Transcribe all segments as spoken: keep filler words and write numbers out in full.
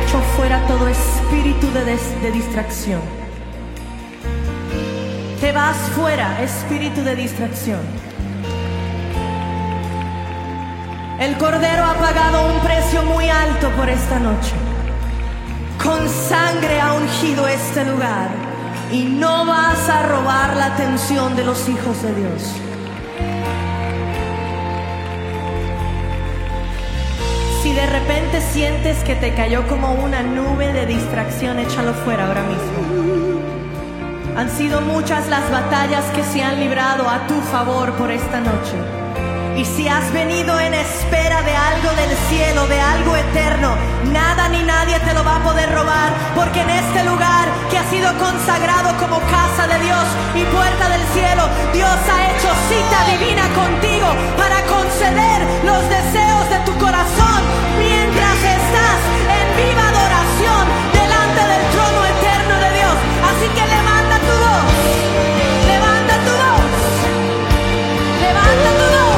echo fuera todo espíritu de, des- de distracción. Te vas fuera, espíritu de distracción. El Cordero ha pagado un precio muy alto por esta noche. Con sangre ha ungido este lugar. Y no vas a robar la atención de los hijos de Dios. Si de repente sientes que te cayó como una nube de distracción, échalo fuera ahora mismo. Han sido muchas las batallas que se han librado a tu favor por esta noche. Y si has venido en espera de algo del cielo, de algo eterno, nada ni nadie te lo va a poder robar, porque en este lugar que ha sido consagrado como casa de Dios y puerta del cielo, Dios ha hecho cita divina contigo para conceder los deseos de tu corazón mientras estás en viva adoración delante del trono eterno de Dios. Así que levanta tu voz, levanta tu voz, levanta tu voz.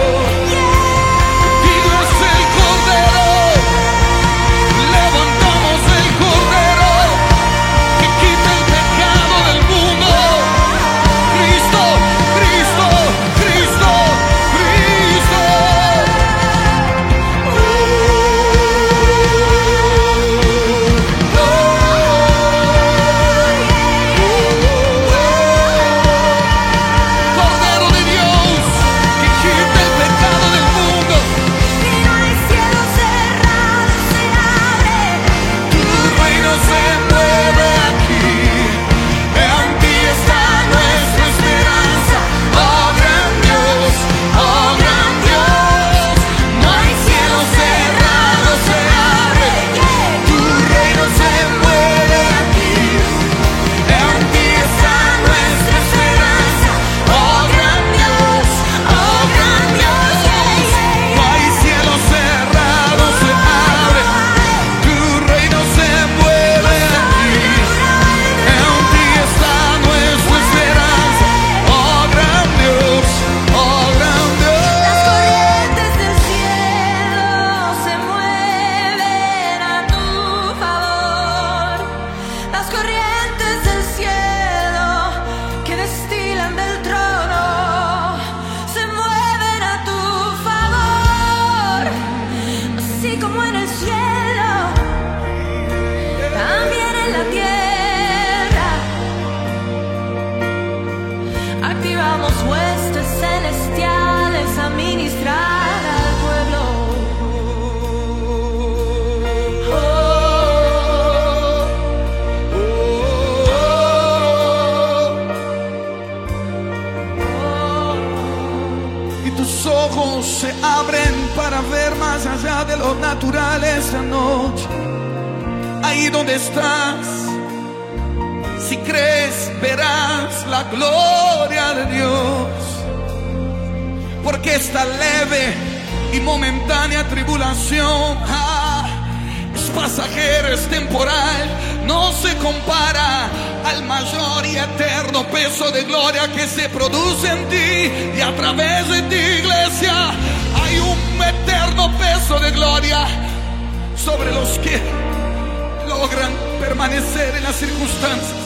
Se abren para ver más allá de lo natural esta noche. Ahí donde estás, si crees, verás la gloria de Dios. Porque esta leve y momentánea tribulación ah, es pasajera, es temporal, no se compara al mayor y eterno peso de gloria que se produce en ti y a través de ti, iglesia. Hay un eterno peso de gloria sobre los que logran permanecer en las circunstancias,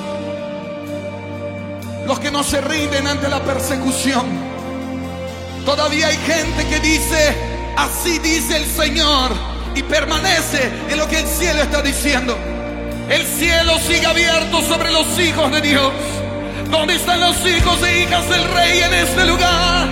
los que no se rinden ante la persecución. Todavía hay gente que dice, así dice el Señor, y permanece en lo que el cielo está diciendo. El cielo sigue abierto sobre los hijos de Dios. ¿Dónde están los hijos e hijas del Rey en este lugar?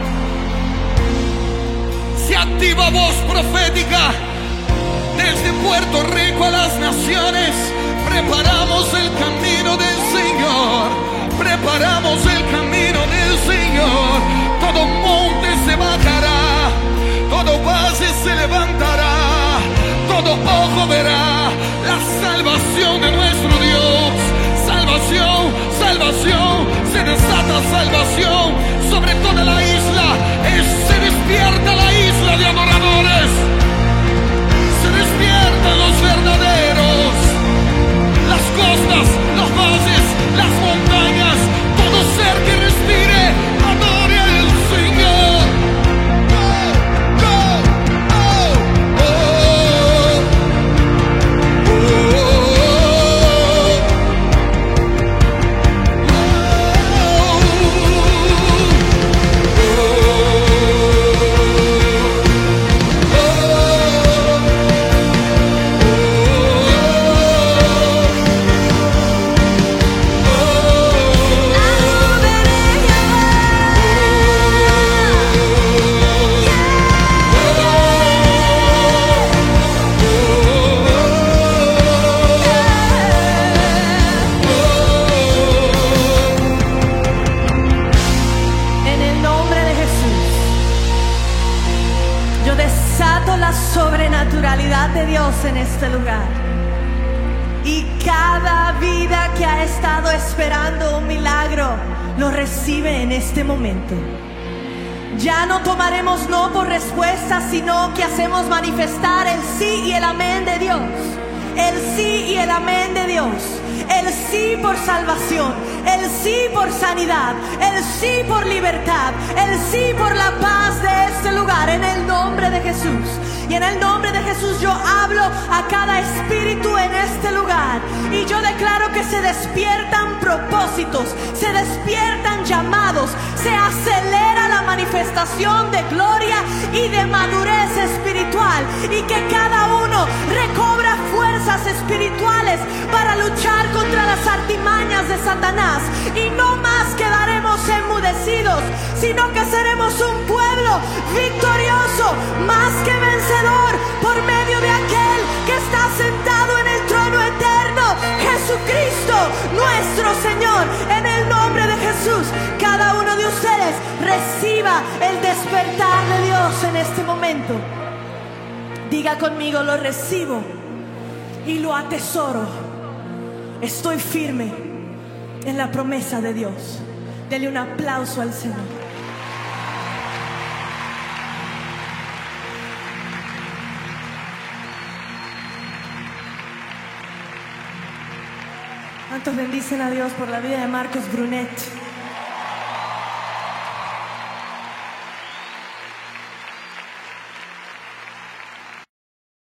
Se activa voz profética desde Puerto Rico a las naciones. Preparamos el camino del Señor. Preparamos el camino del Señor. Todo monte se bajará, todo valle se levantará, todo ojo verá la salvación de nuestro Dios. Salvación, salvación, se desata salvación sobre toda la isla. Es, se despierta la isla de adoradores. Se despiertan los verdaderos. Las costas, los valles, las montañas, todo ser que respire, adore al Señor. Oh, oh, oh, oh. sobrenaturalidad de Dios en este lugar. Y cada vida que ha estado esperando un milagro lo recibe en este momento. Ya no tomaremos no por respuesta, sino que hacemos manifestar el sí y el amén de Dios. El sí y el amén de Dios. El sí por salvación, el sí por sanidad, el sí por libertad, el sí por la paz de este lugar, en el nombre de Jesús. Y en el nombre de Jesús yo hablo a cada espíritu en este lugar, y yo declaro que se despiertan propósitos, se despiertan llamados, se acelera la manifestación de gloria y de madurez espiritual, y que cada uno recobra fuerzas espirituales para luchar contra las artimañas de Satanás. Y no más quedaremos enmudecidos, sino que seremos un pueblo victorioso, más que vencedor, por medio de aquel que está sentado en el trono eterno, Jesucristo nuestro Señor. En el nombre de Jesús, cada uno de ustedes reciba el despertar de Dios en este momento. Diga conmigo: lo recibo y lo atesoro. Estoy firme en la promesa de Dios. Dele un aplauso al Señor. ¿Cuántos bendicen a Dios por la vida de Marcos Brunet?